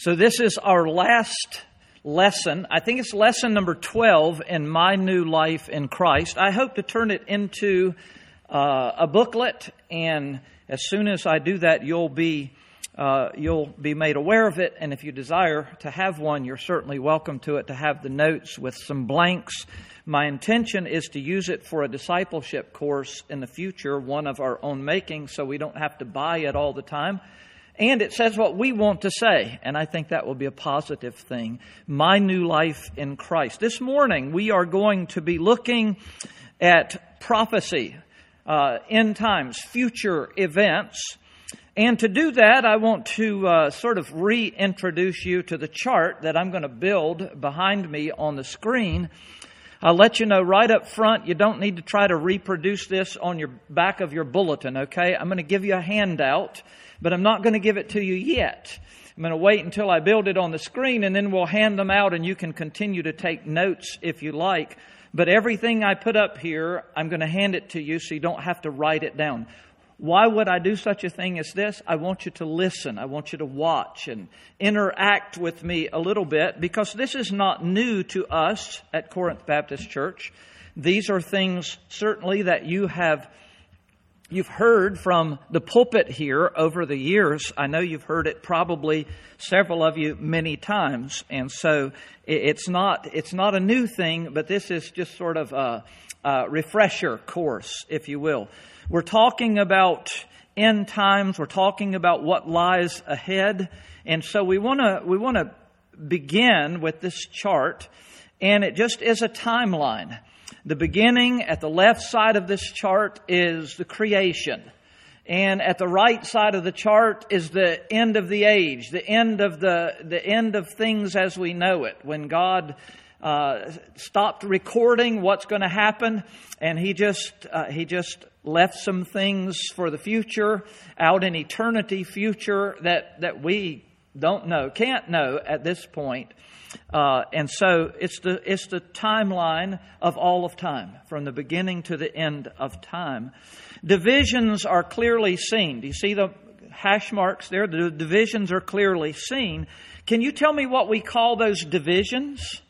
So this is our last lesson. I think it's lesson number 12 in My New Life in Christ. I hope to turn it into a booklet, and as soon as I do that, you'll be made aware of it. And if you desire to have one, you're certainly welcome to it, to have the notes with some blanks. My intention is to use it for a discipleship course in the future, one of our own making, so we don't have to buy it all the time. And it says what we want to say, and I think that will be a positive thing. My New Life in Christ. This morning, we are going to be looking at prophecy, end times, future events. And to do that, I want to sort of reintroduce you to the chart that I'm going to build behind me on the screen. I'll let you know right up front, you don't need to try to reproduce this on your back of your bulletin, okay? I'm going to give you a handout, but I'm not going to give it to you yet. I'm going to wait until I build it on the screen, and then we'll hand them out, and you can continue to take notes if you like. But everything I put up here, I'm going to hand it to you so you don't have to write it down. Why would I do such a thing as this? I want you to listen. I want you to watch and interact with me a little bit, because this is not new to us at Corinth Baptist Church. These are things certainly that you've heard from the pulpit here over the years. I know you've heard it, probably several of you, many times. And so it's not a new thing, but this is just sort of a refresher course, if you will. We're talking about end times. We're talking about what lies ahead. And so we want to begin with this chart, and it just is a timeline. The beginning at the left side of this chart is the creation. And at the right side of the chart is the end of the age, the end of things as we know it, when God stopped recording what's going to happen, and He just left some things for the future, out in eternity future, that we don't know, can't know at this point. And so it's the timeline of all of time, from the beginning to the end of time. Divisions are clearly seen. Do you see the hash marks there? The divisions are clearly seen. Can you tell me what we call those divisions?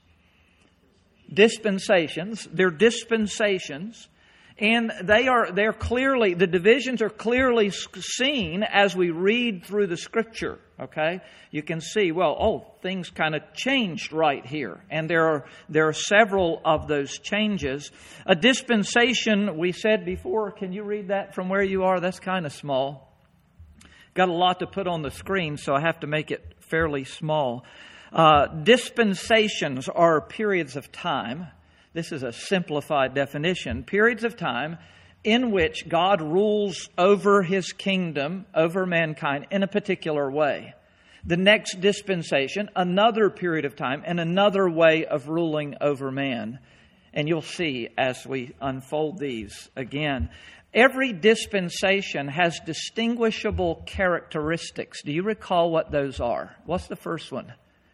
Dispensations. They're dispensations. And they're clearly, the divisions are clearly seen as we read through the Scripture, okay? You can see, things kind of changed right here. And there are several of those changes. A dispensation, we said before, can you read that from where you are? That's kind of small. Got a lot to put on the screen, so I have to make it fairly small. Dispensations are periods of time. This is a simplified definition. Periods of time in which God rules over His kingdom, over mankind, in a particular way. The next dispensation, another period of time and another way of ruling over man. And you'll see as we unfold these again. Every dispensation has distinguishable characteristics. Do you recall what those are? What's the first one?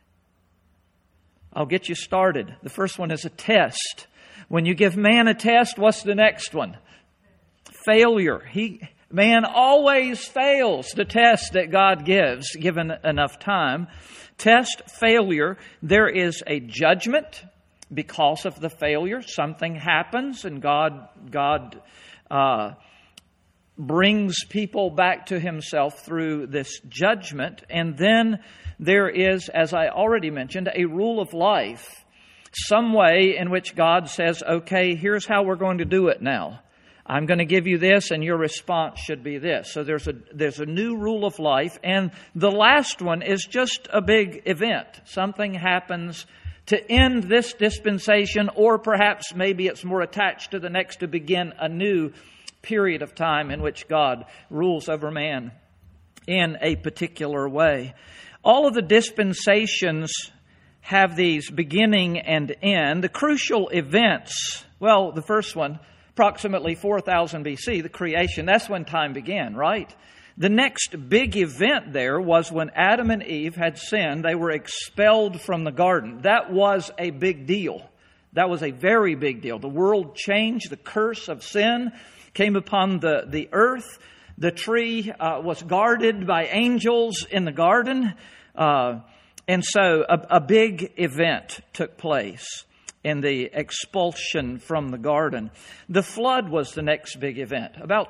I'll get you started. The first one is a test. When you give man a test, what's the next one? Failure. Man always fails the test that God gives, given enough time. Test, failure. There is a judgment because of the failure. Something happens, and God brings people back to Himself through this judgment. And then there is, as I already mentioned, a rule of life, some way in which God says, okay, here's how we're going to do it now. I'm going to give you this, and your response should be this. So there's a new rule of life. And the last one is just a big event. Something happens to end this dispensation, or perhaps maybe it's more attached to the next to begin a new period of time in which God rules over man in a particular way. All of the dispensations have these beginning and end. The crucial events, the first one, approximately 4000 BC, the creation, that's when time began, right? The next big event there was when Adam and Eve had sinned. They were expelled from the garden. That was a big deal. That was a very big deal. The world changed. The curse of sin came upon the earth. The tree was guarded by angels in the garden. And so a big event took place in the expulsion from the garden. The flood was the next big event, about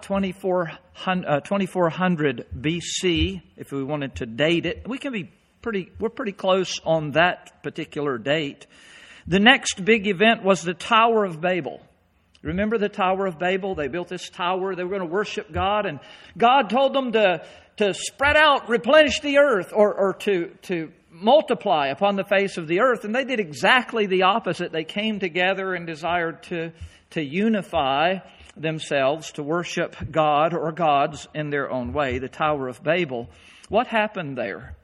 2400 BC, if we wanted to date it. We're pretty close on that particular date. The next big event was the Tower of Babel. Remember the Tower of Babel? They built this tower. They were going to worship God, and God told them to spread out, replenish the earth, or to multiply upon the face of the earth. And they did exactly the opposite. They came together and desired to unify themselves, to worship God or gods in their own way. The Tower of Babel. What happened there?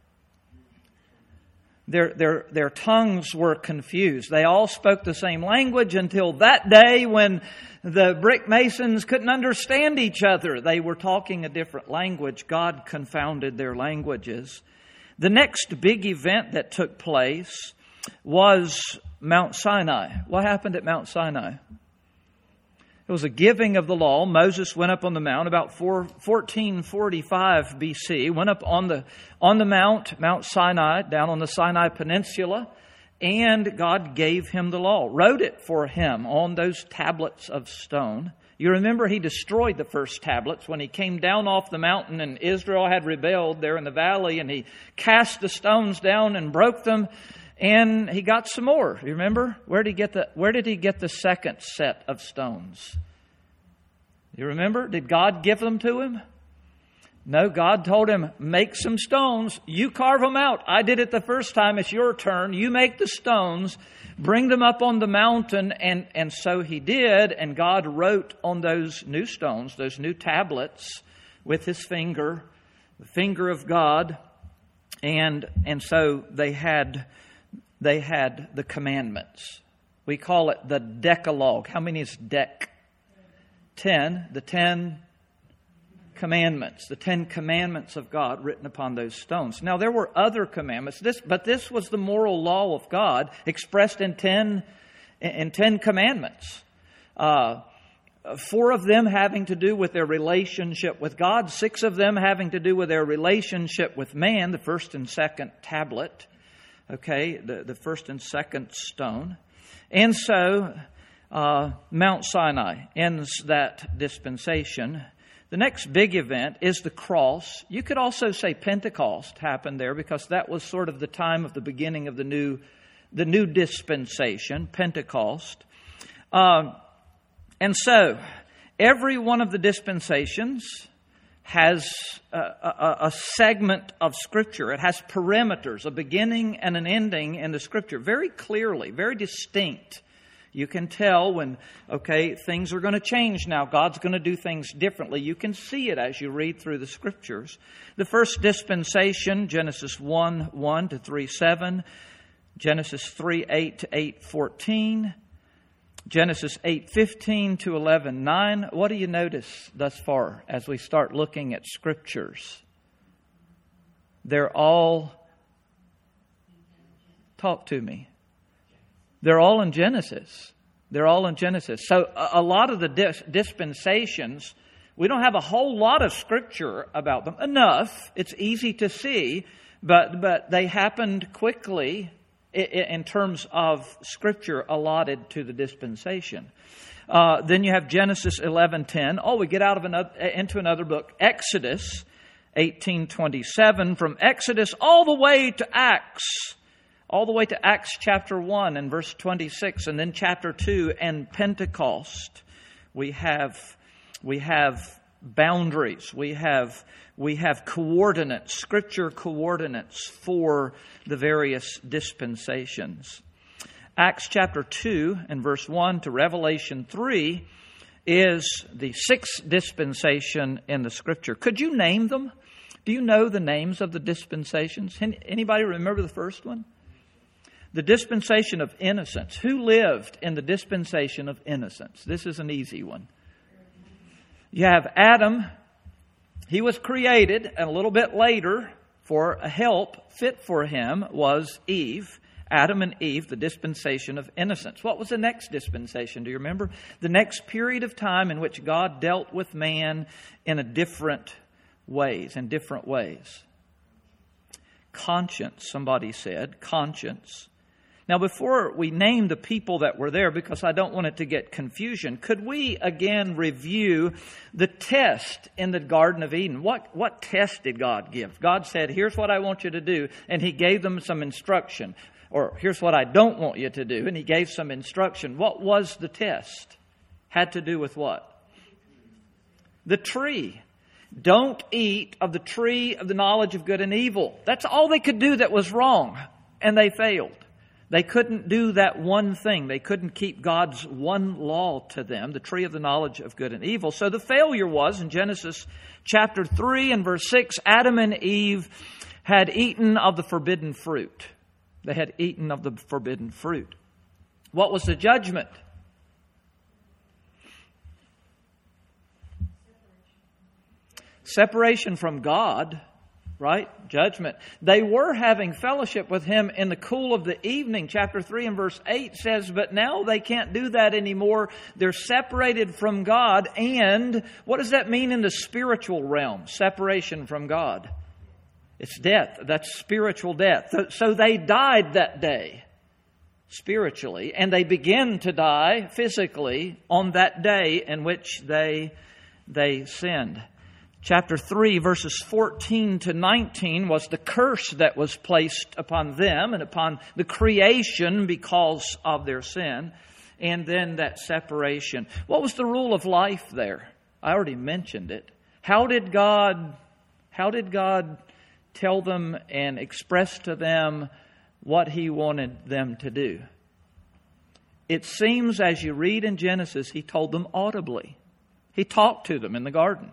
Their tongues were confused. They all spoke the same language until that day when the brick masons couldn't understand each other. They were talking a different language. God confounded their languages. The next big event that took place was Mount Sinai. What happened at Mount Sinai? It was a giving of the law. Moses went up on the mount about 1445 BC. Went up on the Mount Sinai, down on the Sinai Peninsula, and God gave him the law, wrote it for him on those tablets of stone. You remember he destroyed the first tablets when he came down off the mountain and Israel had rebelled there in the valley, and he cast the stones down and broke them, and he got some more. You remember? Where did he get the second set of stones? You remember? Did God give them to him? No, God told him, make some stones. You carve them out. I did it the first time. It's your turn. You make the stones. Bring them up on the mountain. And so he did. And God wrote on those new stones, those new tablets, with his finger, the finger of God. And so they had the commandments. We call it the Decalogue. How many is dec? 10. The 10 commandments. The 10 commandments of God written upon those stones. Now there were other commandments. But this was the moral law of God expressed in 10 commandments. 4 of them having to do with their relationship with God. 6 of them having to do with their relationship with man. The first and second tablet. Okay, the first and second stone. And so Mount Sinai ends that dispensation. The next big event is the cross. You could also say Pentecost happened there because that was sort of the time of the beginning of the new dispensation, Pentecost. And so every one of the dispensations has a segment of Scripture. It has perimeters, a beginning and an ending in the Scripture, very clearly, very distinct. You can tell when, things are going to change now. God's going to do things differently. You can see it as you read through the Scriptures. The first dispensation, Genesis 1:1 to 3:7, Genesis 3:8 to 8:14, Genesis 8:15 to 11:9. What do you notice thus far as we start looking at Scriptures? They're all... Talk to me. They're all in Genesis. They're all in Genesis. So a lot of the dispensations, we don't have a whole lot of Scripture about them. Enough. It's easy to see. But they happened quickly in terms of Scripture allotted to the dispensation. Then you have Genesis 11:10. We get out of into another book. Exodus 18:27. From Exodus all the way to Acts. All the way to Acts chapter 1 and verse 26, and then chapter 2 and Pentecost. We have boundaries. We have coordinates, Scripture coordinates for the various dispensations. Acts chapter 2 and verse 1 to Revelation 3 is the 6th dispensation in the Scripture. Could you name them? Do you know the names of the dispensations? Anybody remember the first one? The dispensation of innocence. Who lived in the dispensation of innocence? This is an easy one. You have Adam. He was created, and a little bit later, for a help fit for him, was Eve. Adam and Eve, the dispensation of innocence. What was the next dispensation? Do you remember? The next period of time in which God dealt with man in different ways. conscience. Somebody said, conscience. Now, before we name the people that were there, because I don't want it to get confusion, could we again review the test in the Garden of Eden? What test did God give? God said, here's what I want you to do, and He gave them some instruction. Or here's what I don't want you to do, and He gave some instruction. What was the test? Had to do with what? The tree. Don't eat of the tree of the knowledge of good and evil. That's all they could do that was wrong, and they failed. They couldn't do that one thing. They couldn't keep God's one law to them, the tree of the knowledge of good and evil. So the failure was, in Genesis chapter 3 and verse 6, Adam and Eve had eaten of the forbidden fruit. They had eaten of the forbidden fruit. What was the judgment? Separation from God, right? Judgment. They were having fellowship with Him in the cool of the evening. Chapter 3 and verse 8 says, but now they can't do that anymore. They're separated from God. And what does that mean in the spiritual realm? Separation from God. It's death. That's spiritual death. So they died that day spiritually, and they begin to die physically on that day in which they sinned. Chapter 3, verses 14 to 19 was the curse that was placed upon them and upon the creation because of their sin. And then that separation. What was the rule of life there? I already mentioned it. How did God tell them and express to them what He wanted them to do? It seems as you read in Genesis, He told them audibly. He talked to them in the garden.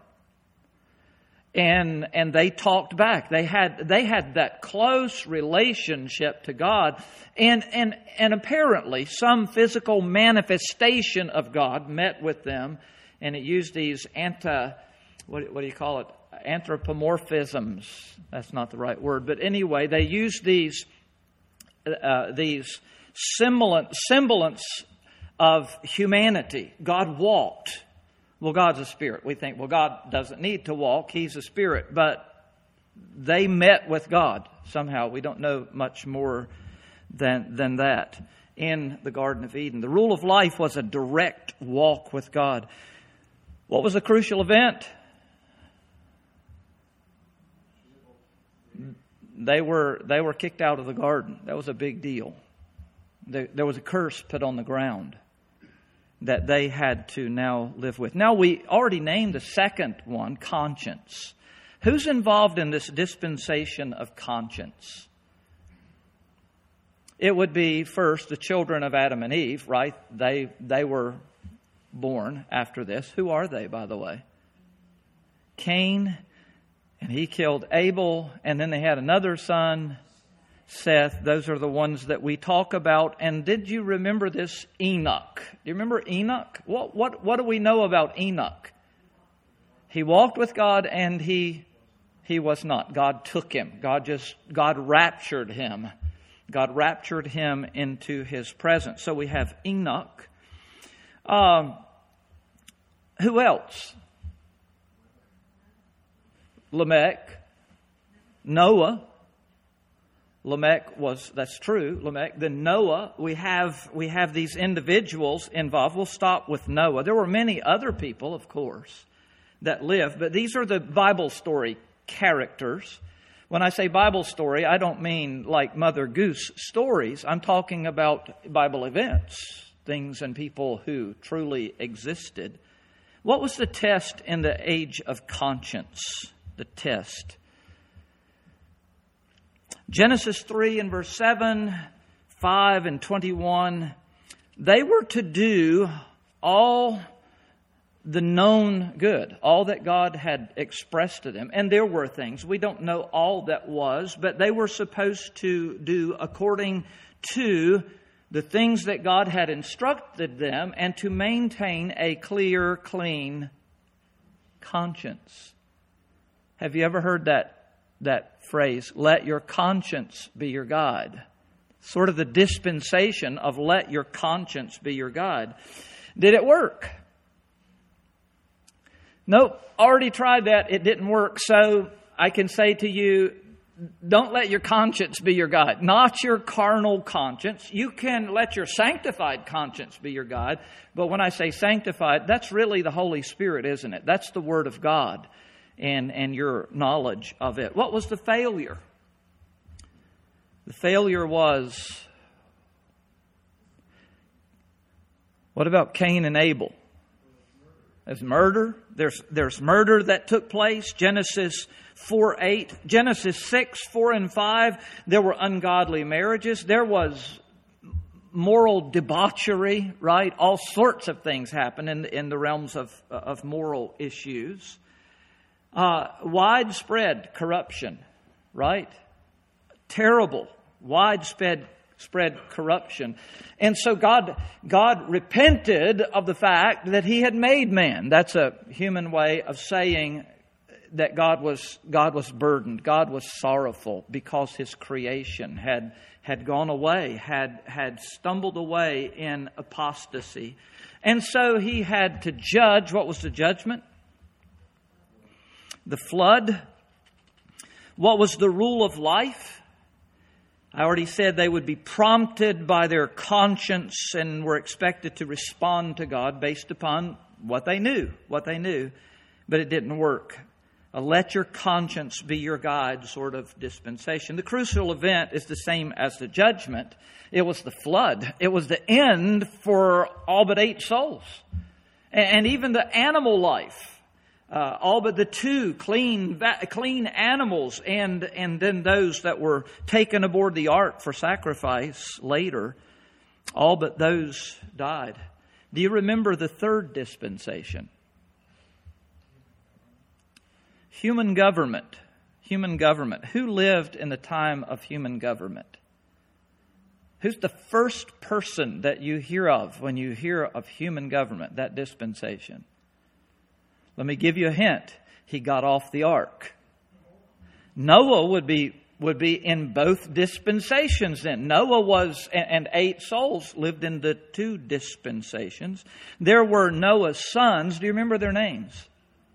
And they talked back. They had that close relationship to God, and apparently some physical manifestation of God met with them, and it used these what do you call it? Anthropomorphisms. That's not the right word, but anyway, they used these semblance of humanity. God walked. Well, God's a spirit. We think, well, God doesn't need to walk. He's a spirit. But they met with God somehow. We don't know much more than that in the Garden of Eden. The rule of life was a direct walk with God. What was the crucial event? They were kicked out of the garden. That was a big deal. There was a curse put on the ground that they had to now live with. Now, we already named the second one, conscience. Who's involved in this dispensation of conscience? It would be first the children of Adam and Eve, right? They were born after this. Who are they, by the way? Cain, and he killed Abel, and then they had another son, Seth. Those are the ones that we talk about. And did you remember this Enoch? Do you remember Enoch? What do we know about Enoch? He walked with God and he was not. God took him. God raptured him. God raptured him into His presence. So we have Enoch. Who else? Lamech. Noah. That's true, Lamech. Then Noah, we have these individuals involved. We'll stop with Noah. There were many other people, of course, that lived, but these are the Bible story characters. When I say Bible story, I don't mean like Mother Goose stories. I'm talking about Bible events, things and people who truly existed. What was the test in the age of conscience? The test. Genesis 3 and verse 7, 5 and 21, they were to do all the known good, all that God had expressed to them. And there were things, we don't know all that was, but they were supposed to do according to the things that God had instructed them and to maintain a clear, clean conscience. Have you ever heard that phrase, let your conscience be your guide? Sort of the dispensation of let your conscience be your guide. Did it work? Nope. Already tried that. It didn't work. So I can say to you, Don't let your conscience be your guide. Not your carnal conscience. You can let your sanctified conscience be your guide. But when I say sanctified, that's really the Holy Spirit, isn't it? That's the Word of God and your knowledge of it. What was the failure? The failure was, what about Cain and Abel? There's murder. There's murder that took place. Genesis 4:8. Genesis 6:4 and 5. There were ungodly marriages. There was moral debauchery, right? All sorts of things happen in the realms of moral issues. Widespread corruption, right? Terrible, widespread corruption. And so God repented of the fact that He had made man. That's a human way of saying that God was burdened. God was sorrowful because His creation had gone away, had stumbled away in apostasy. And so He had to judge. What was the judgment? The flood. What was the rule of life? I already said they would be prompted by their conscience and were expected to respond to God based upon what they knew. But it didn't work. A let your conscience be your guide sort of dispensation. The crucial event is the same as the judgment. It was the flood. It was the end for all but 8 souls. And even the animal life. All but the 2 clean animals and then those that were taken aboard the ark for sacrifice later, all but those died. Do you remember the 3rd dispensation? Human government. Who lived in the time of human government? Who's the first person that you hear of when you hear of human government, that dispensation? Let me give you a hint. He got off the ark. Noah would be in both dispensations then. Noah was, and 8 souls lived in the 2 dispensations. There were Noah's sons. Do you remember their names?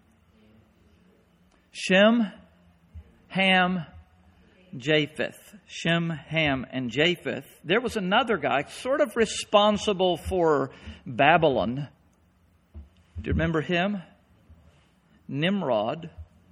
Shem, Ham, Japheth. Shem, Ham, and Japheth. There was another guy sort of responsible for Babylon. Do you remember him? Nimrod,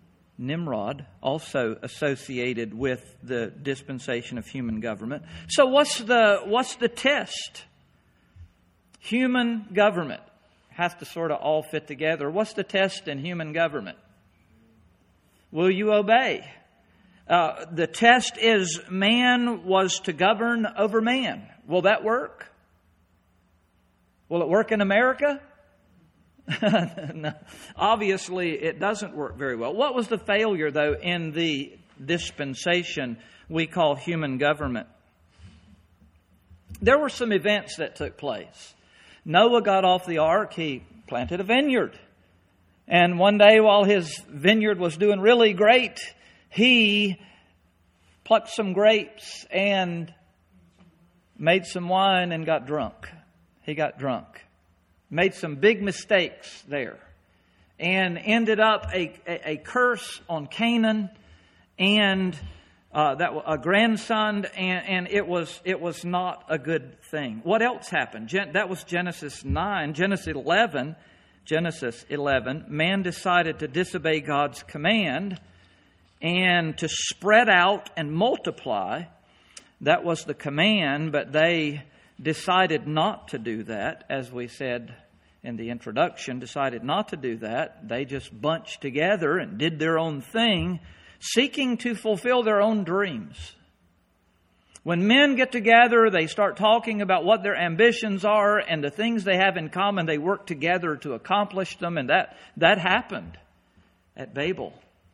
also associated with the dispensation of human government. So what's the test? Human government has to sort of all fit together. What's the test in human government? Will you obey? The test is man was to govern over man. Will that work? Will it work in America? No. Obviously, it doesn't work very well. What was the failure, though, in the dispensation we call human government? There were some events that took place. Noah got off the ark. He planted a vineyard. And one day while his vineyard was doing really great, he plucked some grapes and made some wine and got drunk. He got drunk. Made some big mistakes there. And ended up a curse on Canaan and a grandson, and it was not a good thing. What else happened? That was Genesis 9. Genesis 11, man decided to disobey God's command and to spread out and multiply. That was the command, but they decided not to do that. As we said in the introduction, decided not to do that. They just bunched together and did their own thing, seeking to fulfill their own dreams. When men get together, they start talking about what their ambitions are and the things they have in common. They work together to accomplish them, and that happened at Babel.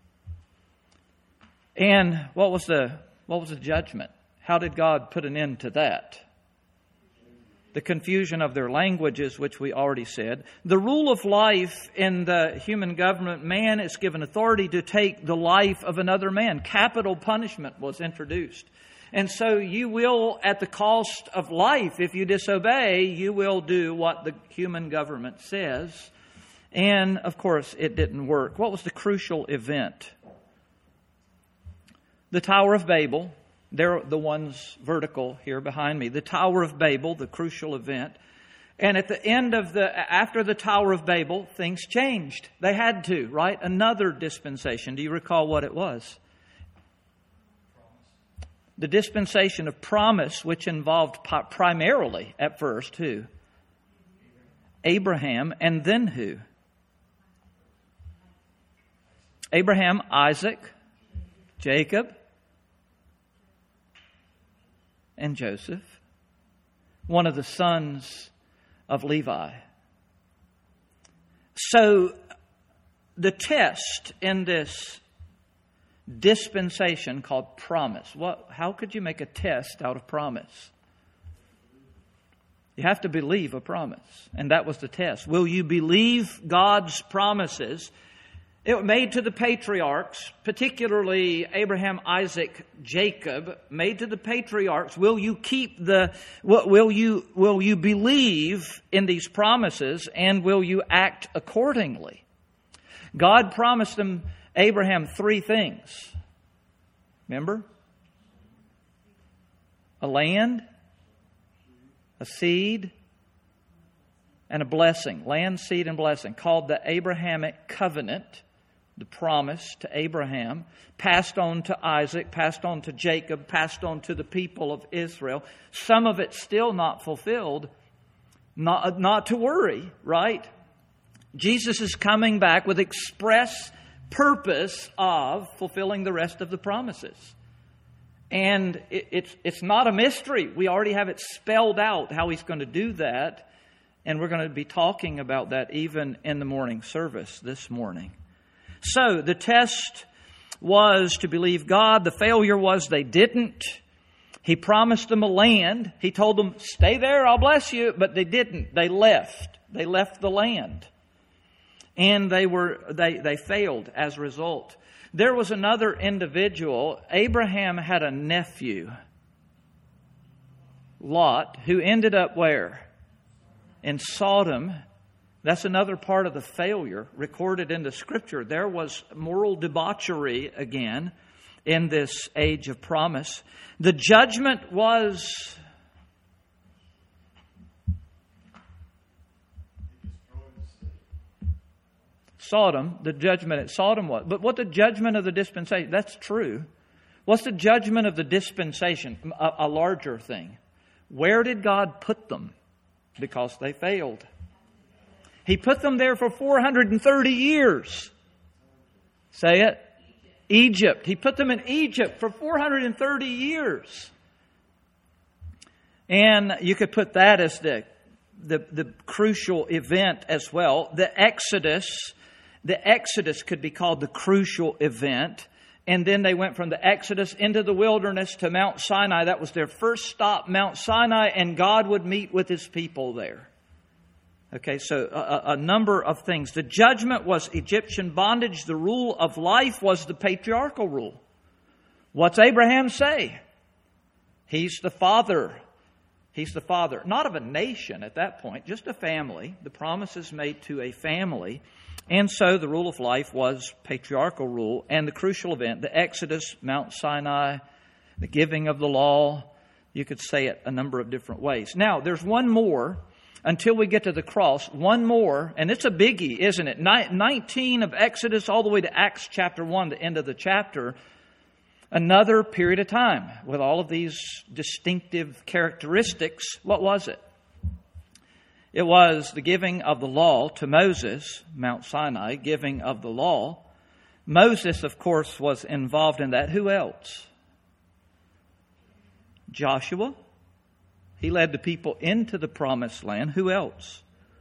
And what was the judgment? How did God put an end to that? The confusion of their languages, which we already said. The rule of life in the human government, man is given authority to take the life of another man. Capital punishment was introduced. And so you will, at the cost of life, if you disobey, you will do what the human government says. And, of course, it didn't work. What was the crucial event? The Tower of Babel, they're the ones vertical here behind me. The Tower of Babel, the crucial event. And at the end of after the Tower of Babel, things changed. They had to, right? Another dispensation. Do you recall what it was? The dispensation of promise, which involved primarily, at first, who? Abraham, and then who? Abraham, Isaac, Jacob, and Joseph, one of the sons of Levi. So the test in this dispensation called promise, how could you make a test out of promise? You have to believe a promise, and that was the test. Will you believe God's promises? It was made to the patriarchs, particularly Abraham, Isaac, Jacob, made to the patriarchs. Will you will you believe in these promises, and will you act accordingly? God promised Abraham 3 things. Remember? A land, a seed, and a blessing. Land, seed, and blessing, called the Abrahamic covenant. The promise to Abraham, passed on to Isaac, passed on to Jacob, passed on to the people of Israel. Some of it still not fulfilled. Not to worry, right? Jesus is coming back with express purpose of fulfilling the rest of the promises. And it's not a mystery. We already have it spelled out how He's going to do that. And we're going to be talking about that even in the morning service this morning. So the test was to believe God. The failure was they didn't. He promised them a land. He told them, stay there, I'll bless you. But they didn't. They left. They left the land. And they failed as a result. There was another individual. Abraham had a nephew, Lot, who ended up where? In Sodom. That's another part of the failure recorded in the Scripture. There was moral debauchery again in this age of promise. The judgment was Sodom. The judgment at Sodom was. But what the judgment of the dispensation, that's true. What's the judgment of the dispensation? A larger thing. Where did God put them? Because they failed. He put them there for 430 years. Say it. Egypt. He put them in Egypt for 430 years. And you could put that as the crucial event as well. The Exodus could be called the crucial event. And then they went from the Exodus into the wilderness to Mount Sinai. That was their first stop, Mount Sinai, and God would meet with His people there. Okay, so a number of things. The judgment was Egyptian bondage. The rule of life was the patriarchal rule. What's Abraham say? He's the father. He's the father, not of a nation at that point, just a family. The promise is made to a family. And so the rule of life was patriarchal rule. And the crucial event, the Exodus, Mount Sinai, the giving of the law. You could say it a number of different ways. Now, there's one more. Until we get to the cross, one more, and it's a biggie, isn't it? 19 of Exodus all the way to Acts chapter 1, the end of the chapter. Another period of time with all of these distinctive characteristics. What was it? It was the giving of the law to Moses, Mount Sinai, giving of the law. Moses, of course, was involved in that. Who else? Joshua. He led the people into the promised land. Who else?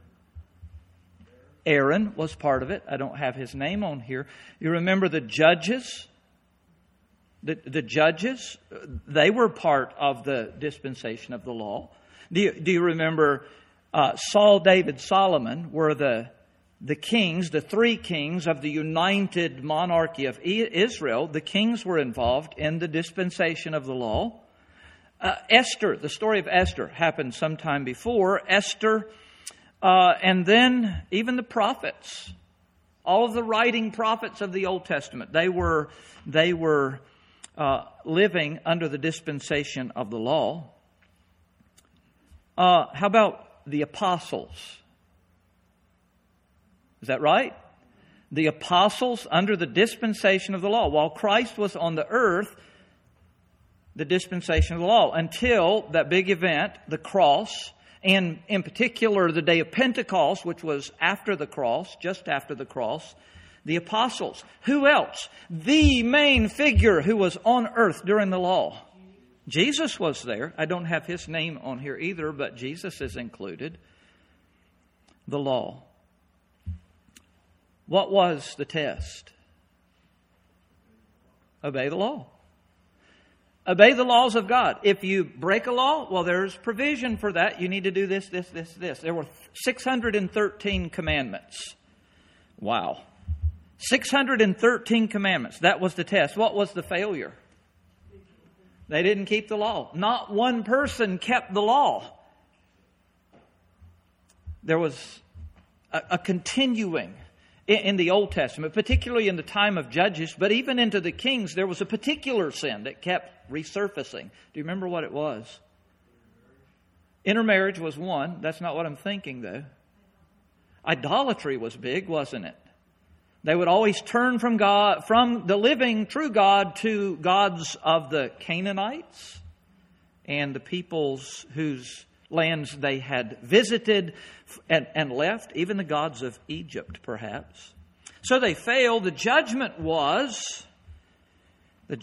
Aaron was part of it. I don't have his name on here. You remember the judges? The judges, they were part of the dispensation of the law. Do you remember Saul, David, Solomon were the kings, the 3 kings of the united monarchy of Israel. The kings were involved in the dispensation of the law. Esther, the story of Esther happened sometime before. Esther, and then even the prophets, all of the writing prophets of the Old Testament, they were living under the dispensation of the law. How about the apostles? Is that right? The apostles under the dispensation of the law. While Christ was on the earth, the dispensation of the law, until that big event, the cross, and in particular the day of Pentecost, which was after the cross, just after the cross, the apostles. Who else? The main figure who was on earth during the law. Jesus was there. I don't have his name on here either, but Jesus is included. The law. What was the test? Obey the law. Obey the laws of God. If you break a law, well, there's provision for that. You need to do this, this, this, this. There were 613 commandments. Wow. 613 commandments. That was the test. What was the failure? They didn't keep the law. Not one person kept the law. There was a continuing in the Old Testament, particularly in the time of Judges, but even into the Kings, there was a particular sin that kept resurfacing. Do you remember what it was? Intermarriage was one. That's not what I'm thinking, though. Idolatry was big, wasn't it? They would always turn from God, from the living, true God, to gods of the Canaanites and the peoples whose lands they had visited and left, even the gods of Egypt, perhaps. So they failed. The judgment was, what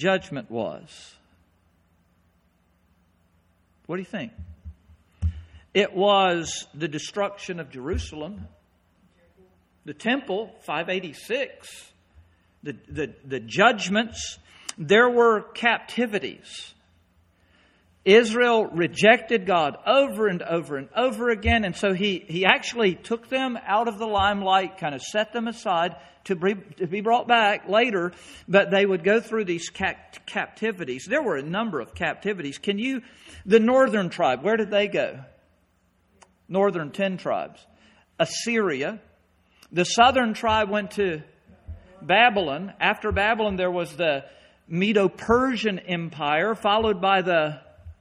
do you think? It was the destruction of Jerusalem, the temple, 586, the judgments. There were captivities. Israel rejected God over and over and over again. And so he actually took them out of the limelight, kind of set them aside to be brought back later. But they would go through these captivities. There were a number of captivities. The northern tribe, where did they go? Northern 10 tribes. Assyria. The southern tribe went to Babylon. After Babylon, there was the Medo-Persian Empire, followed by the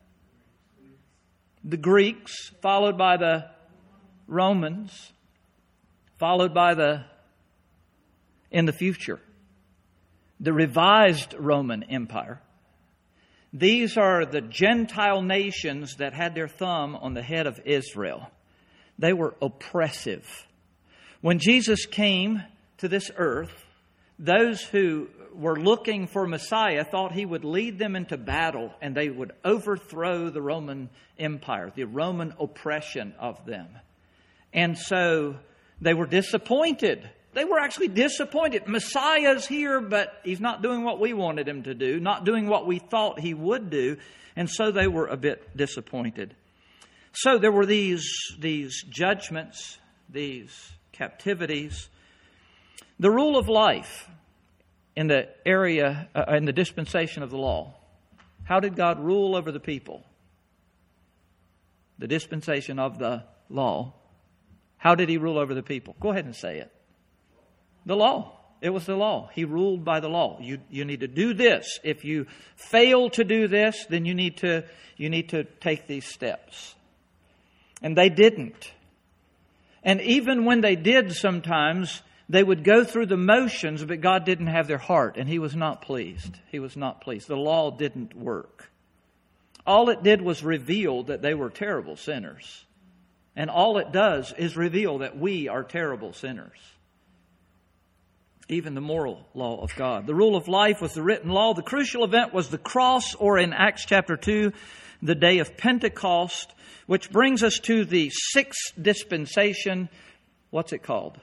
Greeks, followed by the Romans, followed by in the future, the revised Roman Empire. These are the Gentile nations that had their thumb on the head of Israel. They were oppressive. When Jesus came to this earth, those who were looking for Messiah thought he would lead them into battle and they would overthrow the Roman Empire, the Roman oppression of them. And so they were disappointed. They were actually disappointed. Messiah's here, but he's not doing what we wanted him to do, not doing what we thought he would do. And so they were a bit disappointed. So there were these judgments, these captivities. The rule of life in the area, in the dispensation of the law. How did God rule over the people? The dispensation of the law. How did he rule over the people? Go ahead and say it. The law. It was the law. He ruled by the law. You need to do this. If you fail to do this, then you need to take these steps. And they didn't. And even when they did sometimes, they would go through the motions, but God didn't have their heart, and he was not pleased. He was not pleased. The law didn't work. All it did was reveal that they were terrible sinners. And all it does is reveal that we are terrible sinners. Even the moral law of God. The rule of life was the written law. The crucial event was the cross, or in Acts chapter 2, the day of Pentecost, which brings us to the sixth dispensation. What's it called?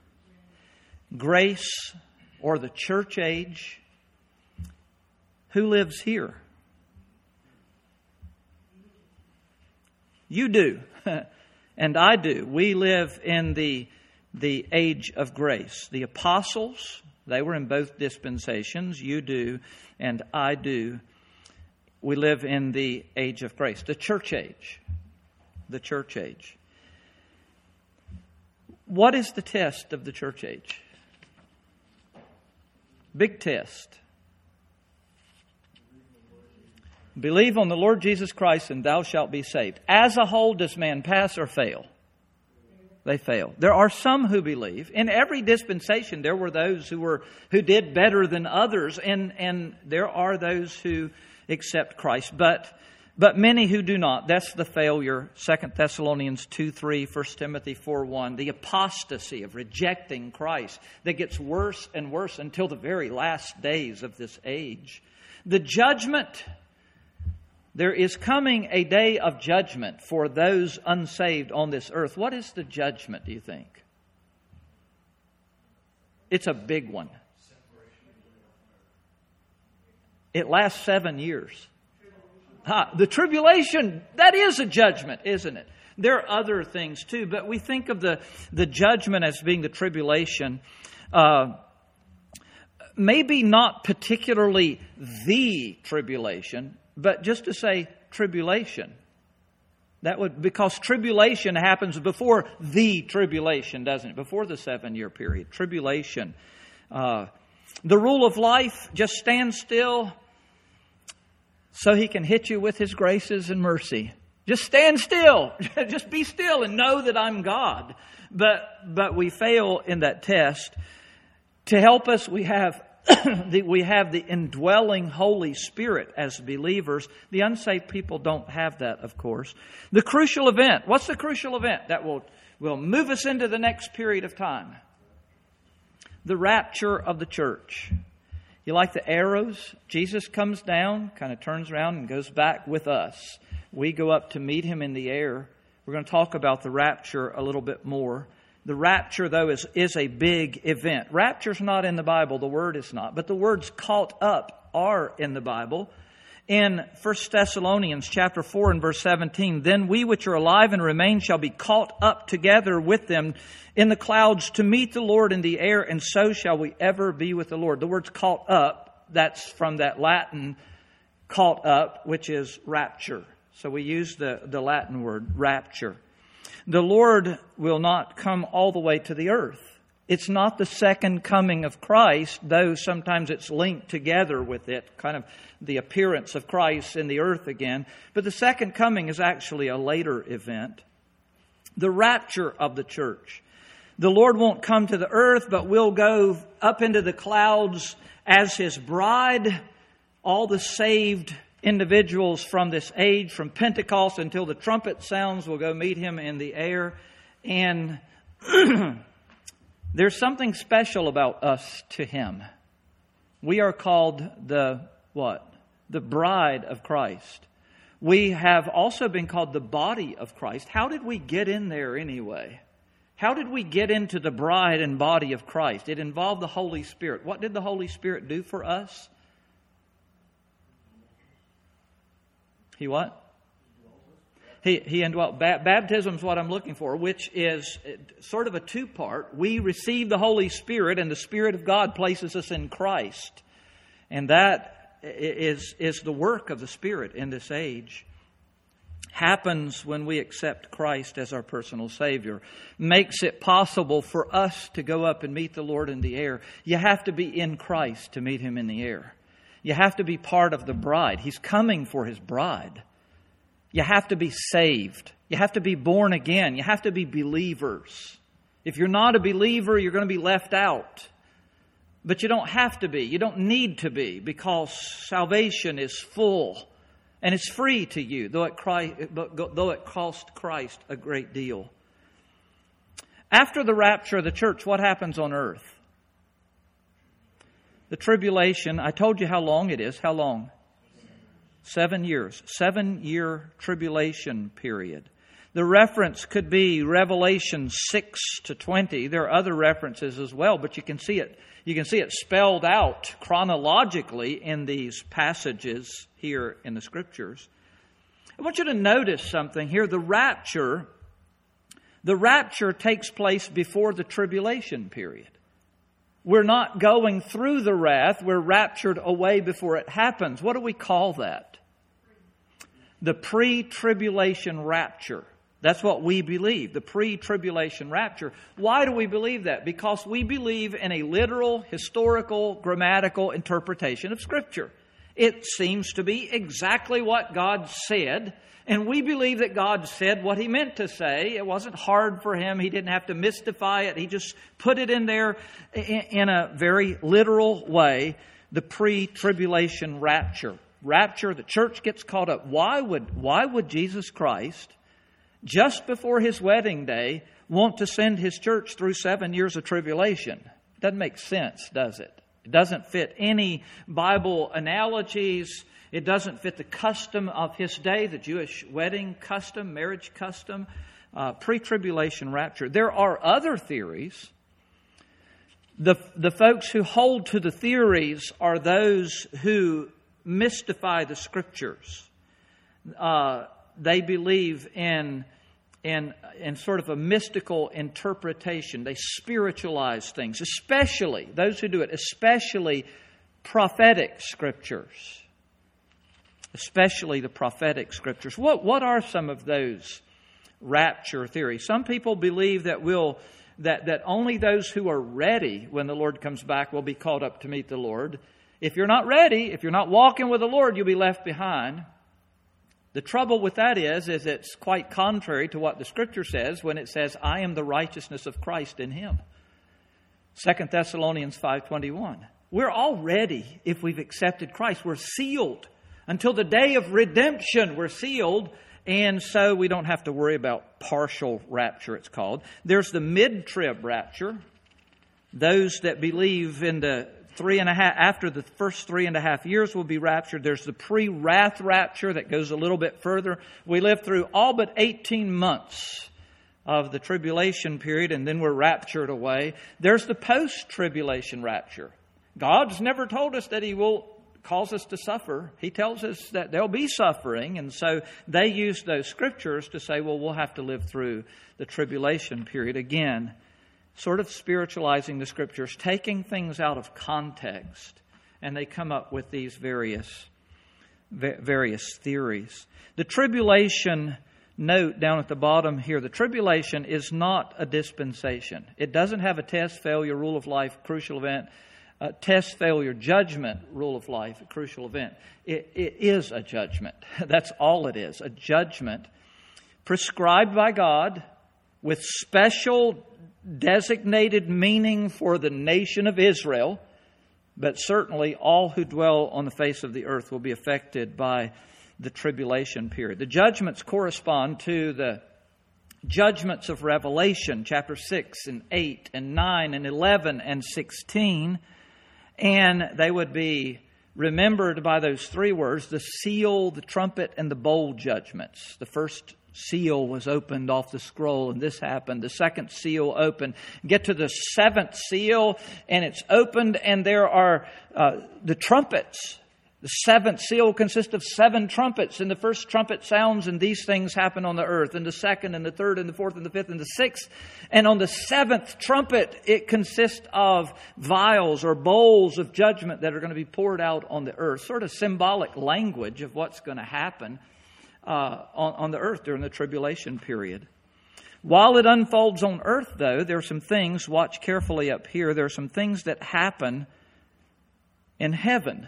Grace, or the church age. Who lives here? You do. And I do. We live in the age of grace. The apostles, they were in both dispensations. You do, and I do. We live in the age of grace. The church age. The church age. What is the test of the church age? Big test. Believe on the Lord Jesus Christ and thou shalt be saved. As a whole, does man pass or fail? They fail. There are some who believe. In every dispensation, there were those who did better than others, and there are those who accept Christ, but many who do not. That's the failure. 2 Thessalonians 2:3, 1 Timothy 4:1. The apostasy of rejecting Christ that gets worse and worse until the very last days of this age. The judgment. There is coming a day of judgment for those unsaved on this earth. What is the judgment, do you think? It's a big one. It lasts 7 years. The tribulation, that is a judgment, isn't it? There are other things too, but we think of the judgment as being the tribulation. Maybe not particularly the tribulation, but just to say tribulation. Because tribulation happens before the tribulation, doesn't it? Before the 7-year period. Tribulation. The rule of life, just stand still so He can hit you with His graces and mercy. Just stand still. Just be still and know that I'm God. But we fail in that test. To help us, we have the indwelling Holy Spirit as believers. The unsaved people don't have that, of course. The crucial event. What's the crucial event that will move us into the next period of time? The rapture of the church. You like the arrows? Jesus comes down, kind of turns around and goes back with us. We go up to meet Him in the air. We're going to talk about the rapture a little bit more. The rapture, though, is a big event. Rapture's not in the Bible. The word is not. But the words caught up are in the Bible. In 1 Thessalonians chapter 4 and verse 17, then we which are alive and remain shall be caught up together with them in the clouds to meet the Lord in the air, and so shall we ever be with the Lord. The word's caught up, that's from that Latin caught up, which is rapture. So we use the Latin word rapture. The Lord will not come all the way to the earth. It's not the second coming of Christ, though sometimes it's linked together with it, kind of the appearance of Christ in the earth again. But the second coming is actually a later event. The rapture of the church. The Lord won't come to the earth, but will go up into the clouds as His bride. All the saved individuals from this age, from Pentecost until the trumpet sounds, will go meet Him in the air. And there's something special about us to Him. We are called the what? The bride of Christ. We have also been called the body of Christ. How did we get in there anyway? How did we get into the bride and body of Christ? It involved the Holy Spirit. What did the Holy Spirit do for us? He what? He indwelt. Baptism is what I'm looking for, which is sort of a two-part. We receive the Holy Spirit, and the Spirit of God places us in Christ. And that is the work of the Spirit in this age. Happens when we accept Christ as our personal Savior. Makes it possible for us to go up and meet the Lord in the air. You have to be in Christ to meet Him in the air. You have to be part of the bride. He's coming for His bride. You have to be saved. You have to be born again. You have to be believers. If you're not a believer, you're going to be left out. But you don't have to be. You don't need to be, because salvation is full and it's free to you, though it cost Christ a great deal. After the rapture of the church, what happens on earth? The tribulation, I told you how long it is. How long? 7 years. 7-year tribulation period. The reference could be Revelation 6-20. There are other references as well, but you can see it. You can see it spelled out chronologically in these passages here in the Scriptures. I want you to notice something here. The rapture takes place before the tribulation period. We're not going through the wrath. We're raptured away before it happens. What do we call that? The pre-tribulation rapture. That's what we believe, the pre-tribulation rapture. Why do we believe that? Because we believe in a literal, historical, grammatical interpretation of Scripture. It seems to be exactly what God said, and we believe that God said what He meant to say. It wasn't hard for Him. He didn't have to mystify it. He just put it in there in a very literal way, the pre-tribulation rapture. Rapture, the church gets caught up. Why would Jesus Christ, just before His wedding day, want to send His church through 7 years of tribulation? Doesn't make sense, does it? It doesn't fit any Bible analogies. It doesn't fit the custom of His day, the Jewish wedding custom, marriage custom, pre-tribulation rapture. There are other theories. The folks who hold to the theories are those who mystify the Scriptures. They believe in sort of a mystical interpretation. They spiritualize things, especially, those who do it, especially prophetic Scriptures. Especially the prophetic Scriptures. What are some of those rapture theories? Some people believe that that only those who are ready when the Lord comes back will be called up to meet the Lord. If you're not ready, if you're not walking with the Lord, you'll be left behind. The trouble with that is it's quite contrary to what the Scripture says when it says, I am the righteousness of Christ in Him. 2 Thessalonians 5:21. We're all ready if we've accepted Christ. We're sealed. Until the day of redemption, we're sealed. And so we don't have to worry about partial rapture, it's called. There's the mid-trib rapture. Those that believe in the after the first 3.5 years will be raptured. There's the pre-wrath rapture that goes a little bit further. We live through all but 18 months of the tribulation period, and then we're raptured away. There's the post-tribulation rapture. God's never told us that He will cause us to suffer. He tells us that there'll be suffering, and so they use those Scriptures to say, well, we'll have to live through the tribulation period again. Sort of spiritualizing the Scriptures, taking things out of context, and they come up with these various theories. The tribulation, note down at the bottom here, the tribulation is not a dispensation. It doesn't have a test, failure, rule of life, crucial event, test, failure, judgment, rule of life, a crucial event. It is a judgment. That's all it is, a judgment prescribed by God with special designated meaning for the nation of Israel, but certainly all who dwell on the face of the earth will be affected by the tribulation period. The judgments correspond to the judgments of Revelation, chapter 6 and 8 and 9 and 11 and 16, and they would be remembered by those three words, the seal, the trumpet, and the bowl judgments. The first seal was opened off the scroll, and this happened. The second seal opened. Get to the seventh seal, and it's opened, and there are the trumpets. The seventh seal consists of 7 trumpets, and the first trumpet sounds, and these things happen on the earth, and the second, and the third, and the fourth, and the fifth, and the sixth. And on the 7th trumpet, it consists of vials or bowls of judgment that are going to be poured out on the earth. Sort of symbolic language of what's going to happen on the earth during the tribulation period. While it unfolds on earth, though, there are some things, watch carefully up here, there are some things that happen in heaven.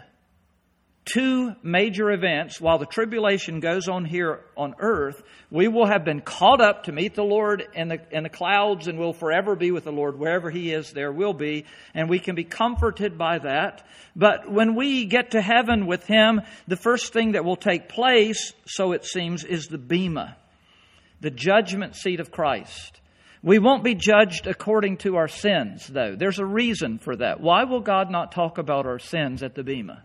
2 major events. While the tribulation goes on here on earth, we will have been caught up to meet the Lord in the clouds, and we'll forever be with the Lord. Wherever He is, there will be. And we can be comforted by that. But when we get to heaven with Him, the first thing that will take place, so it seems, is the bema, the judgment seat of Christ. We won't be judged according to our sins, though. There's a reason for that. Why will God not talk about our sins at the bema?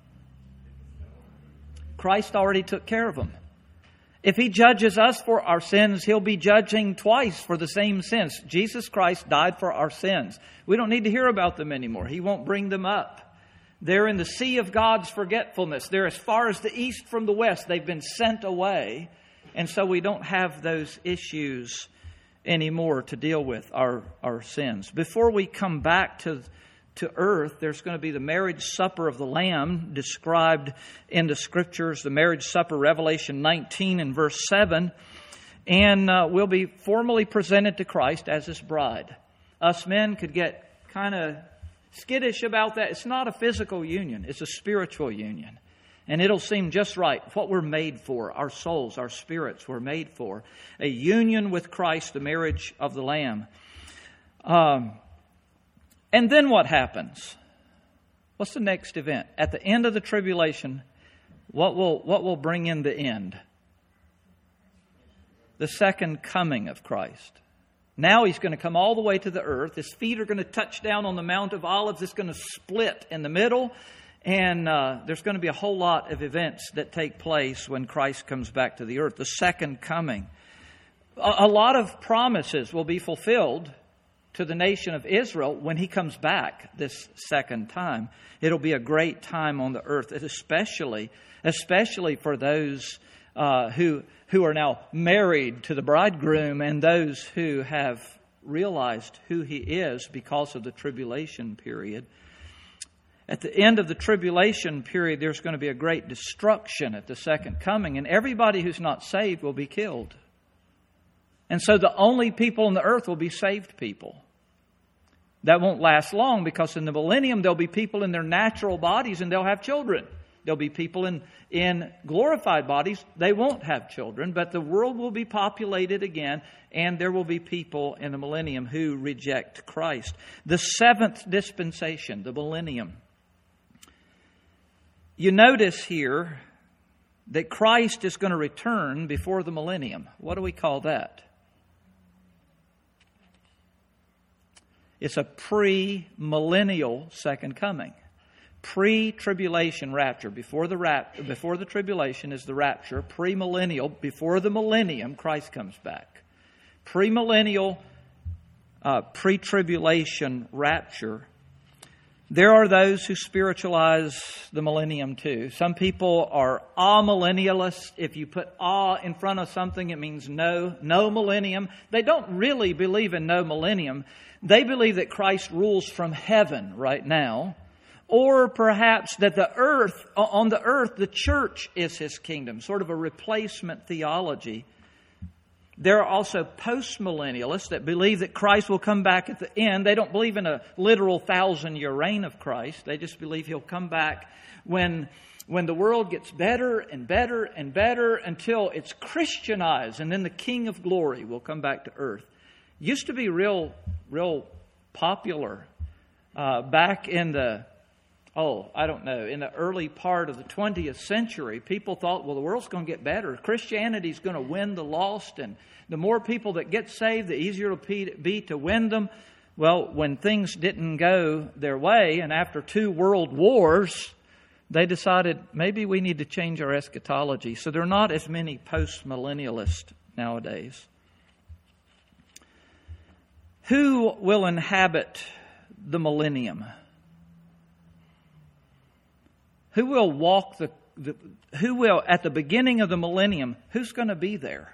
Christ already took care of them. If He judges us for our sins, He'll be judging twice for the same sins. Jesus Christ died for our sins. We don't need to hear about them anymore. He won't bring them up. They're in the sea of God's forgetfulness. They're as far as the east from the west. They've been sent away. And so we don't have those issues anymore to deal with, our sins. Before we come back to earth, there's going to be the marriage supper of the Lamb described in the Scriptures, the marriage supper, Revelation 19 and verse 7. And we'll be formally presented to Christ as His bride. Us men could get kind of skittish about that. It's not a physical union. It's a spiritual union. And it'll seem just right, what we're made for, our souls, our spirits were made for. A union with Christ, the marriage of the Lamb. And then what happens? What's the next event? At the end of the tribulation, what will bring in the end? The second coming of Christ. Now He's going to come all the way to the earth. His feet are going to touch down on the Mount of Olives. It's going to split in the middle. And there's going to be a whole lot of events that take place when Christ comes back to the earth. The second coming. A lot of promises will be fulfilled to the nation of Israel when He comes back this second time. It'll be a great time on the earth, especially for those who are now married to the bridegroom and those who have realized who He is because of the tribulation period. At the end of the tribulation period, there's going to be a great destruction at the second coming, and everybody who's not saved will be killed. And so the only people on the earth will be saved people. That won't last long, because in the millennium there'll be people in their natural bodies and they'll have children. There'll be people in glorified bodies. They won't have children, but the world will be populated again, and there will be people in the millennium who reject Christ. The seventh dispensation, the millennium. You notice here that Christ is going to return before the millennium. What do we call that? It's a pre-millennial second coming. Pre-tribulation rapture. Before the tribulation is the rapture. Pre-millennial, before the millennium, Christ comes back. Pre-millennial, pre-tribulation rapture. There are those who spiritualize the millennium too. Some people are amillennialists. If you put in front of something, it means no millennium. They don't really believe in no millennium. They believe that Christ rules from heaven right now. Or perhaps that on the earth, the church is His kingdom. Sort of a replacement theology. There are also postmillennialists that believe that Christ will come back at the end. They don't believe in a literal 1,000-year reign of Christ. They just believe He'll come back when the world gets better and better and better until it's Christianized. And then the King of Glory will come back to earth. Used to be real popular back in the in the early part of the 20th century. People thought, well, the world's going to get better. Christianity's going to win the lost, and the more people that get saved, the easier it'll be to win them. Well, when things didn't go their way, and after 2 world wars, they decided maybe we need to change our eschatology. So there are not as many post-millennialists nowadays. Who will inhabit the millennium? Who will walk who will, at the beginning of the millennium, who's going to be there?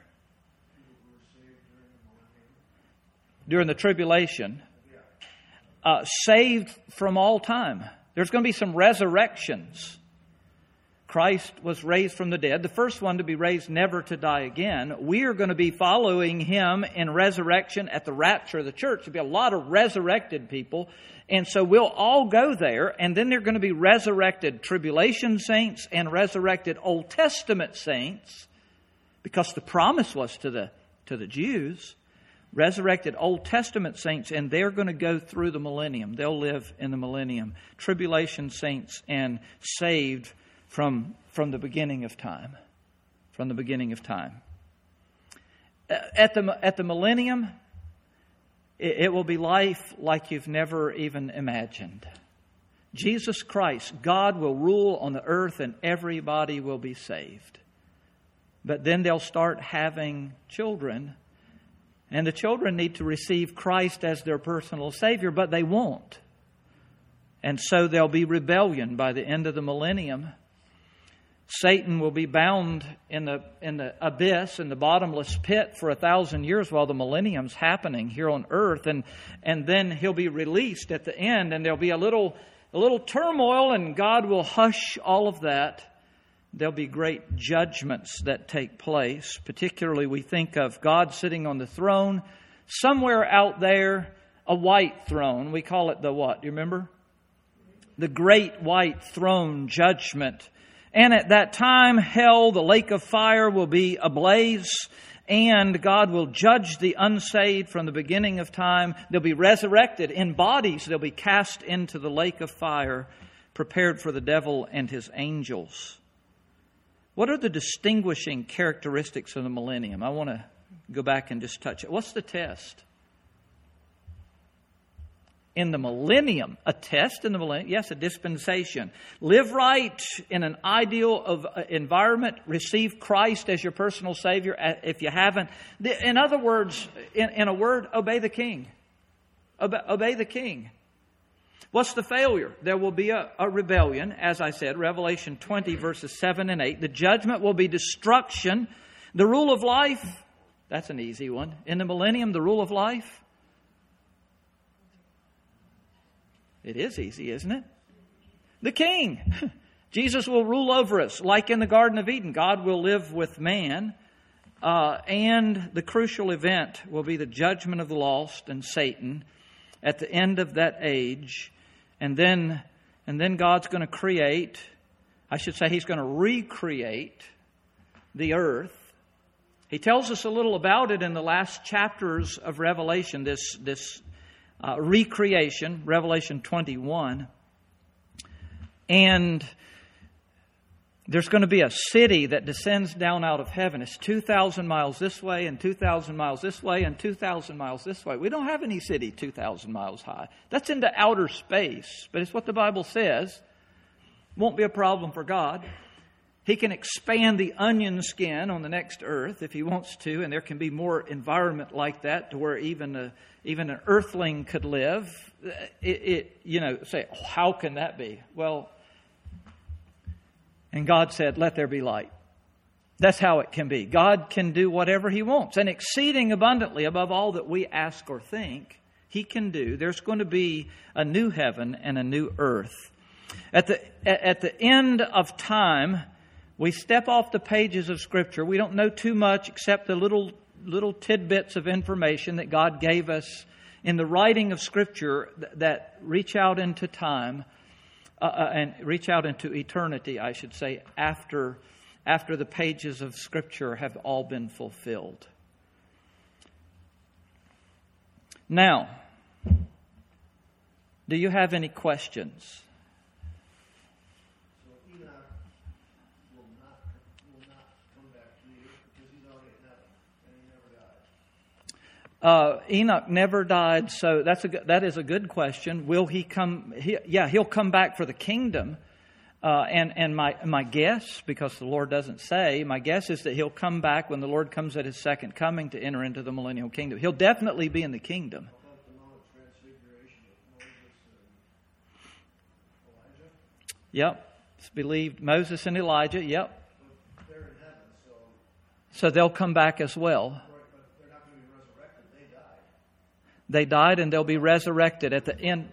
During the tribulation. Saved from all time. There's going to be some resurrections. Christ was raised from the dead, the first one to be raised never to die again. We are going to be following Him in resurrection at the rapture of the church. There'll be a lot of resurrected people. And so we'll all go there, and then there are going to be resurrected tribulation saints and resurrected Old Testament saints, because the promise was to the Jews. Resurrected Old Testament saints, and they're going to go through the millennium. They'll live in the millennium. Tribulation saints and saved from the beginning of time. From the beginning of time. At the millennium, it will be life like you've never even imagined. Jesus Christ, God will rule on the earth and everybody will be saved. But then they'll start having children, and the children need to receive Christ as their personal Savior, but they won't. And so there'll be rebellion by the end of the millennium. Satan will be bound in the abyss, in the bottomless pit for 1,000 years while the millennium's happening here on earth, and then he'll be released at the end, and there'll be a little turmoil, and God will hush all of that. There'll be great judgments that take place. Particularly, we think of God sitting on the throne. Somewhere out there, a white throne. We call it the what? Do you remember? The great white throne judgment. And at that time, hell, the lake of fire, will be ablaze, and God will judge the unsaved from the beginning of time. They'll be resurrected in bodies. They'll be cast into the lake of fire, prepared for the devil and his angels. What are the distinguishing characteristics of the millennium? I want to go back and just touch it. What's the test? In the millennium, a test in the millennium, yes, a dispensation. Live right in an ideal of environment. Receive Christ as your personal Savior if you haven't. In other words, in a word, obey the King. Obey the King. What's the failure? There will be a rebellion, as I said, Revelation 20, verses 7 and 8. The judgment will be destruction. The rule of life, that's an easy one. In the millennium, the rule of life. It is easy, isn't it? The King. Jesus will rule over us, like in the Garden of Eden. God will live with man. And the crucial event will be the judgment of the lost and Satan at the end of that age. And then God's going to create, I should say He's going to recreate the earth. He tells us a little about it in the last chapters of Revelation, this recreation, Revelation 21. And there's going to be a city that descends down out of heaven. It's 2,000 miles this way and 2,000 miles this way and 2,000 miles this way. We don't have any city 2,000 miles high. That's into outer space, but it's what the Bible says. Won't be a problem for God. He can expand the onion skin on the next earth if He wants to, and there can be more environment like that to where even an earthling could live. Say, how can that be? Well, and God said, let there be light. That's how it can be. God can do whatever He wants, and exceeding abundantly above all that we ask or think, He can do. There's going to be a new heaven and a new earth. At the end of time, we step off the pages of Scripture. We don't know too much except the little tidbits of information that God gave us in the writing of Scripture that reach out into time and reach out into eternity, I should say, after the pages of Scripture have all been fulfilled. Now, do you have any questions? Enoch never died, so that is a good question. Will he come? He'll come back for the kingdom. And my guess, because the Lord doesn't say, my guess is that he'll come back when the Lord comes at His second coming to enter into the millennial kingdom. He'll definitely be in the kingdom. Yep, it's believed Moses and Elijah. Yep. So they'll come back as well. They died and they'll be resurrected at the end.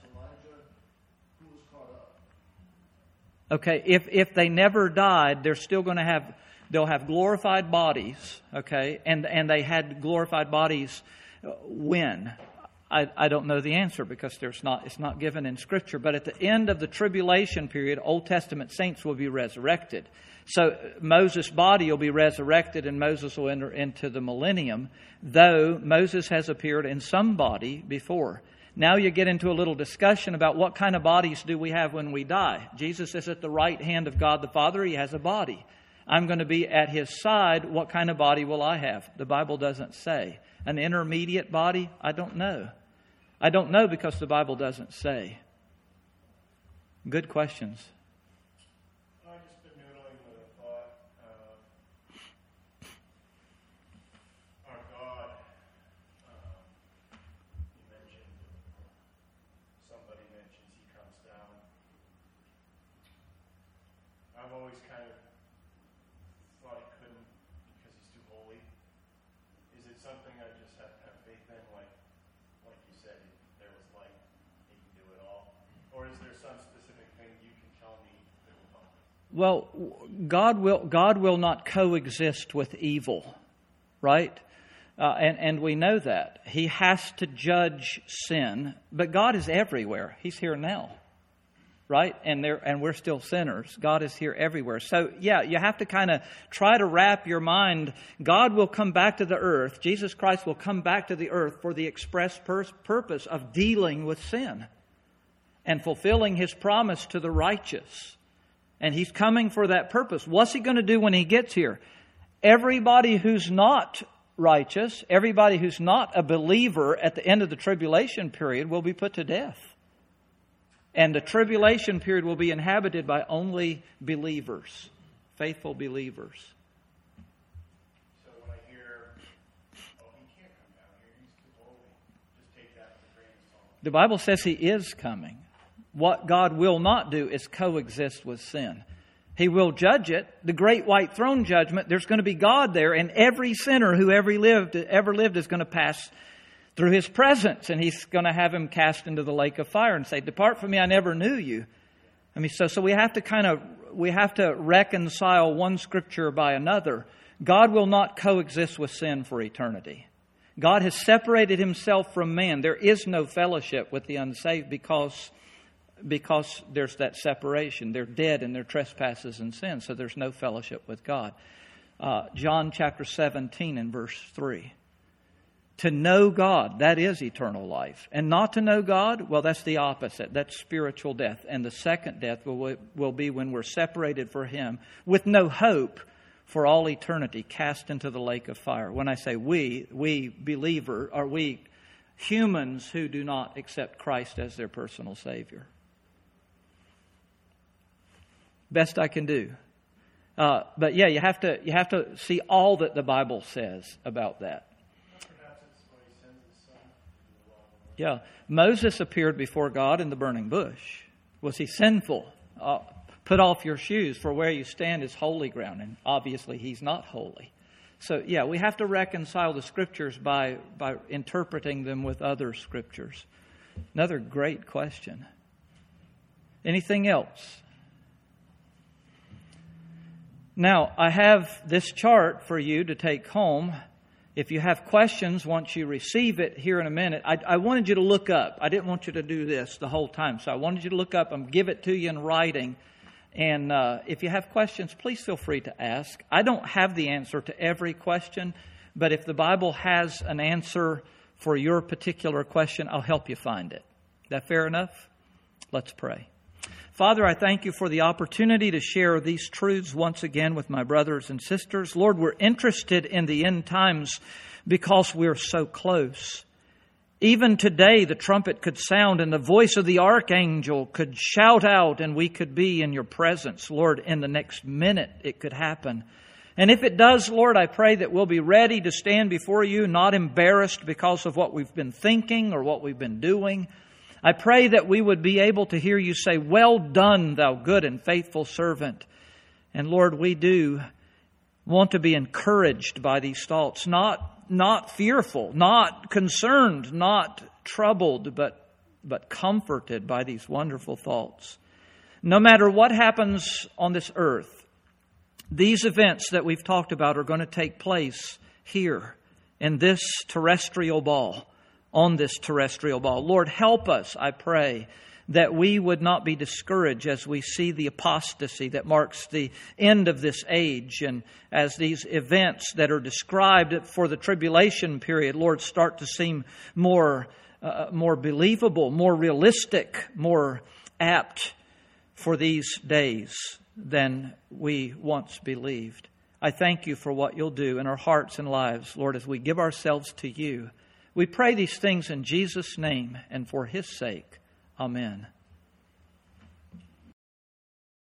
Okay, if they never died, they're still going to they'll have glorified bodies, okay? And they had glorified bodies when? I don't know the answer because it's not given in Scripture. But at the end of the tribulation period, Old Testament saints will be resurrected. So Moses' body will be resurrected and Moses will enter into the millennium, though Moses has appeared in some body before. Now you get into a little discussion about what kind of bodies do we have when we die. Jesus is at the right hand of God the Father. He has a body. I'm going to be at His side. What kind of body will I have? The Bible doesn't say. An intermediate body? I don't know. I don't know because the Bible doesn't say. Good questions. I've just been noodling with a thought. Our God, you mentioned, somebody mentions He comes down. I've always kind of thought He couldn't because He's too holy. Is it something I just have to have faith in, like you said, there was light, He can do it all? Or is there some specific thing you can tell me that will help? Well, God will not coexist with evil, right? And we know that. He has to judge sin, but God is everywhere. He's here now, right? And we're still sinners. God is here everywhere. So, yeah, you have to kind of try to wrap your mind. God will come back to the earth. Jesus Christ will come back to the earth for the express purpose of dealing with sin and fulfilling His promise to the righteous. And He's coming for that purpose. What's He going to do when He gets here? Everybody who's not righteous, everybody who's not a believer at the end of the tribulation period will be put to death. And the tribulation period will be inhabited by only believers, faithful believers. So when I hear, He can't come down here, He's too holy, just take that with a grain of salt. The Bible says He is coming. What God will not do is coexist with sin. He will judge it. The great white throne judgment, there's going to be God there, and every sinner who ever lived is going to pass through His presence, and He's going to have him cast into the lake of fire and say, "Depart from me, I never knew you." I mean, so we have to reconcile one scripture by another. God will not coexist with sin for eternity. God has separated Himself from man. There is no fellowship with the unsaved because there's that separation. They're dead in their trespasses and sins, so there's no fellowship with God. John chapter 17 and verse 3. To know God, that is eternal life. And not to know God, well, that's the opposite. That's spiritual death. And the second death will be when we're separated from Him with no hope for all eternity, cast into the lake of fire. When I say we believer, are we humans who do not accept Christ as their personal Savior. Best I can do. But yeah, you have to see all that the Bible says about that. Yeah, Moses appeared before God in the burning bush. Was he sinful? Put off your shoes, for where you stand is holy ground. And obviously he's not holy. So yeah, we have to reconcile the Scriptures by interpreting them with other Scriptures. Another great question. Anything else? Now, I have this chart for you to take home. If you have questions, once you receive it here in a minute, I wanted you to look up. I didn't want you to do this the whole time. So I wanted you to look up and give it to you in writing. And if you have questions, please feel free to ask. I don't have the answer to every question, but if the Bible has an answer for your particular question, I'll help you find it. Is that fair enough? Let's pray. Father, I thank You for the opportunity to share these truths once again with my brothers and sisters. Lord, we're interested in the end times because we're so close. Even today, the trumpet could sound and the voice of the archangel could shout out and we could be in Your presence. Lord, in the next minute, it could happen. And if it does, Lord, I pray that we'll be ready to stand before You, not embarrassed because of what we've been thinking or what we've been doing. I pray that we would be able to hear You say, "Well done, thou good and faithful servant." And Lord, we do want to be encouraged by these thoughts, not fearful, not concerned, not troubled, but comforted by these wonderful thoughts. No matter what happens on this earth, these events that we've talked about are going to take place here in this terrestrial ball. On this terrestrial ball. Lord, help us, I pray, that we would not be discouraged as we see the apostasy that marks the end of this age. And as these events that are described for the tribulation period, Lord, start to seem more believable, more realistic, more apt for these days than we once believed. I thank You for what You'll do in our hearts and lives, Lord, as we give ourselves to You. We pray these things in Jesus' name and for His sake. Amen.